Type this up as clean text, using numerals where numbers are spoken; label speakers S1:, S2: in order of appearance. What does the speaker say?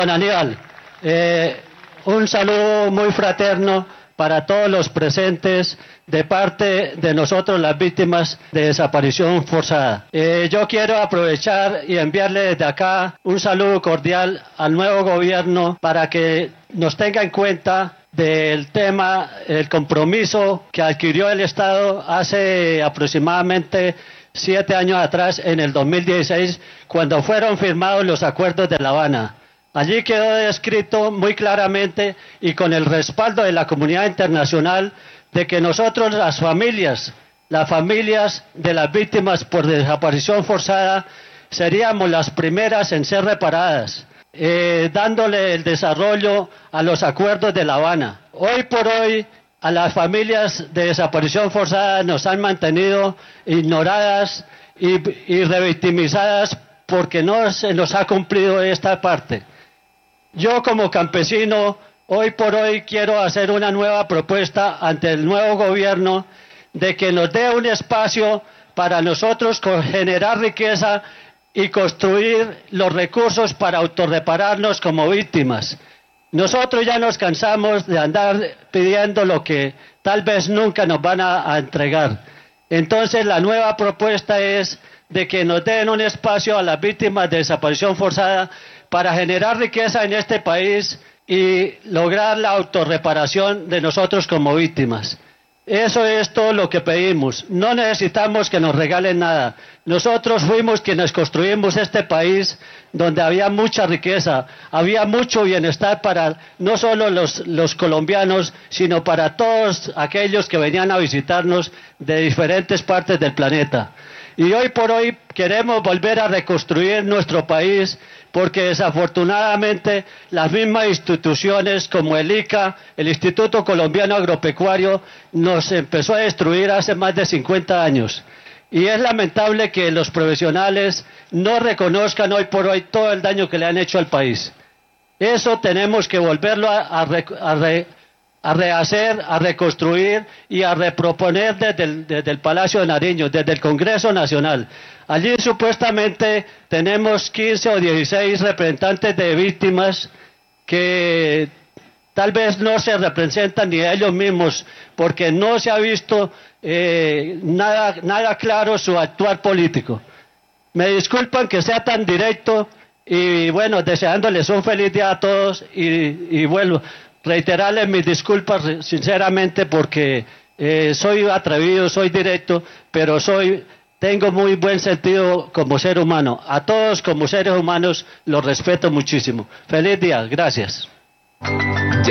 S1: Don Aníbal, un saludo muy fraterno para todos los presentes de parte de nosotros, las víctimas de desaparición forzada. Yo quiero aprovechar y enviarle desde acá un saludo cordial al nuevo gobierno para que nos tenga en cuenta del tema, el compromiso que adquirió el Estado hace aproximadamente 7 años atrás, en el 2016, cuando fueron firmados los acuerdos de La Habana. Allí quedó descrito muy claramente y con el respaldo de la comunidad internacional de que nosotros, las familias de las víctimas por desaparición forzada, seríamos las primeras en ser reparadas, dándole el desarrollo a los acuerdos de La Habana. Hoy por hoy, a las familias de desaparición forzada nos han mantenido ignoradas y revictimizadas porque no se nos ha cumplido esta parte. Yo, como campesino, hoy por hoy quiero hacer una nueva propuesta ante el nuevo gobierno de que nos dé un espacio para nosotros generar riqueza y construir los recursos para autorrepararnos como víctimas. Nosotros ya nos cansamos de andar pidiendo lo que tal vez nunca nos van a entregar. Entonces, la nueva propuesta es de que nos den un espacio a las víctimas de desaparición forzada para generar riqueza en este país y lograr la autorreparación de nosotros como víctimas. Eso es todo lo que pedimos. No necesitamos que nos regalen nada. Nosotros fuimos quienes construimos este país donde había mucha riqueza, había mucho bienestar para no solo los colombianos, sino para todos aquellos que venían a visitarnos de diferentes partes del planeta. Y hoy por hoy queremos volver a reconstruir nuestro país porque desafortunadamente las mismas instituciones como el ICA, el Instituto Colombiano Agropecuario, nos empezó a destruir hace más de 50 años. Y es lamentable que los profesionales no reconozcan hoy por hoy todo el daño que le han hecho al país. Eso tenemos que volverlo a rehacer, a reconstruir y a reproponer desde el Palacio de Nariño, desde el Congreso Nacional. Allí supuestamente tenemos 15 o 16 representantes de víctimas que tal vez no se representan ni ellos mismos, porque no se ha visto nada claro su actuar político. Me disculpan que sea tan directo y bueno, deseándoles un feliz día a todos y vuelvo. Reiterarles mis disculpas sinceramente porque soy atrevido, soy directo, pero tengo muy buen sentido como ser humano. A todos como seres humanos los respeto muchísimo. Feliz día, gracias.